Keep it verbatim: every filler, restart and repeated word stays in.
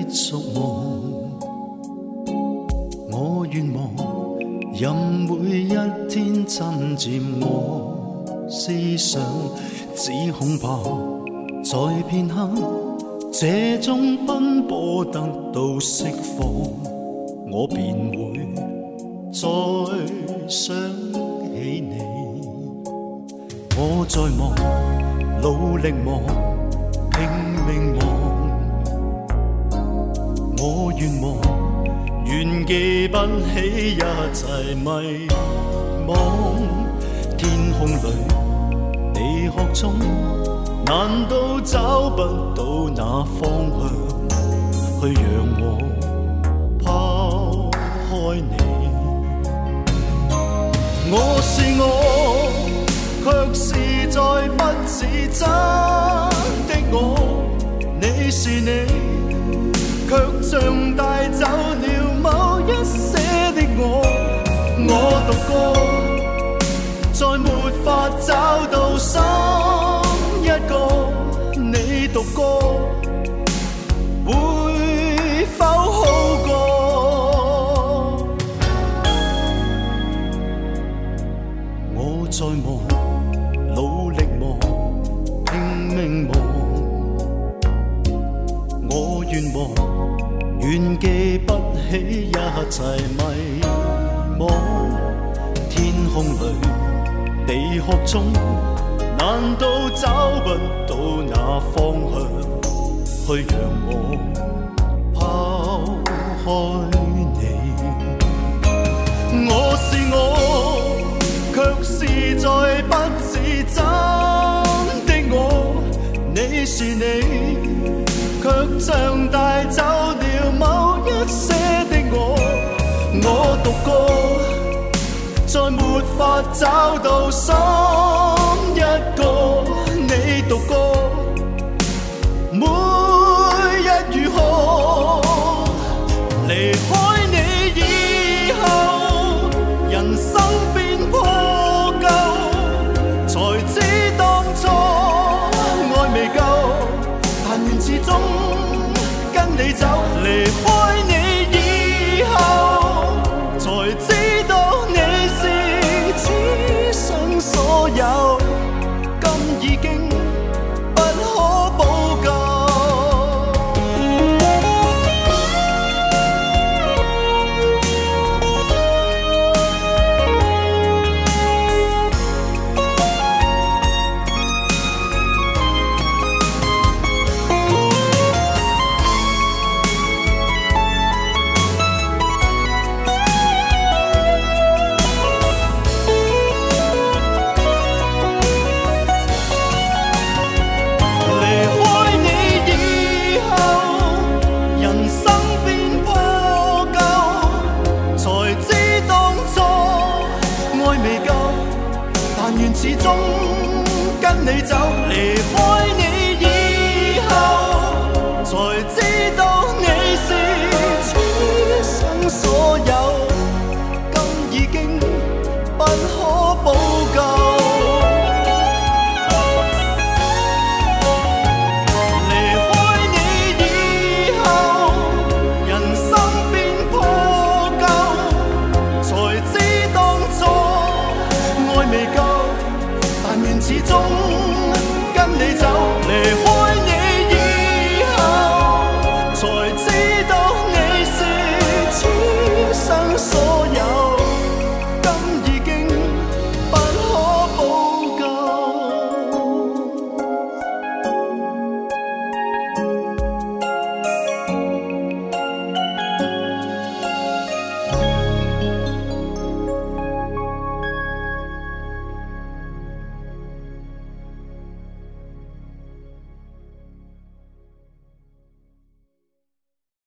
續望。我願望任每一天侵佔我思想，只恐怕在片刻這種奔波得到釋放，我便會再想起你。我在望，努力望，拼命望，我願望願記不起一切迷惘。天空裏地殼中，難道找不到那方向去讓我拋開你？我是我，卻是再不似真的我。你是你，卻像帶走了某一些的我。我獨歌，再沒法找到心一個。你獨歌，會否好過？我在望，努力望，拼命望，我願望願記不起一切迷惘。天空裏地殼中，難道找不到那方向去讓我拋開你？我是我，卻是再不似真的我。你是你，卻像帶走了某一些的我。我獨歌，再沒法找到心一個。你獨歌，每日如何離開你以後，人生變破舊，才知當初愛未夠，但願始終跟你走。離開你以後，才知道你是此生所有，今已經不可補救。始終跟你走，離開你。